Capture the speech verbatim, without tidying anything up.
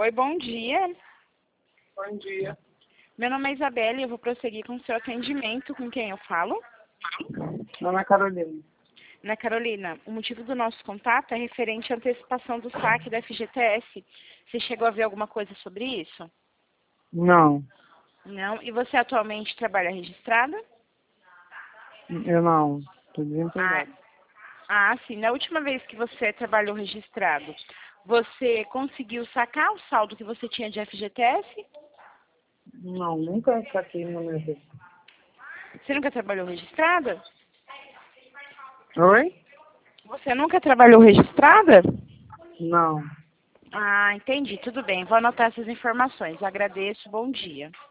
Oi, bom dia. Bom dia. Meu nome é Isabela e eu vou prosseguir com o seu atendimento. Com quem eu falo? Dona Carolina. Ana Carolina, o motivo do nosso contato é referente à antecipação do saque da F G T S. Você chegou a ver alguma coisa sobre isso? Não, Não? E você atualmente trabalha registrada? eu não. Estou Ah, desempregado. ah, sim. Na última vez que você trabalhou registrado, você conseguiu sacar o saldo que você tinha de F G T S? Não, nunca saquei no meu dedo. Você nunca trabalhou registrada? Oi? Você nunca trabalhou registrada? Não. Ah, entendi. Tudo bem. Vou anotar essas informações. Agradeço. Bom dia.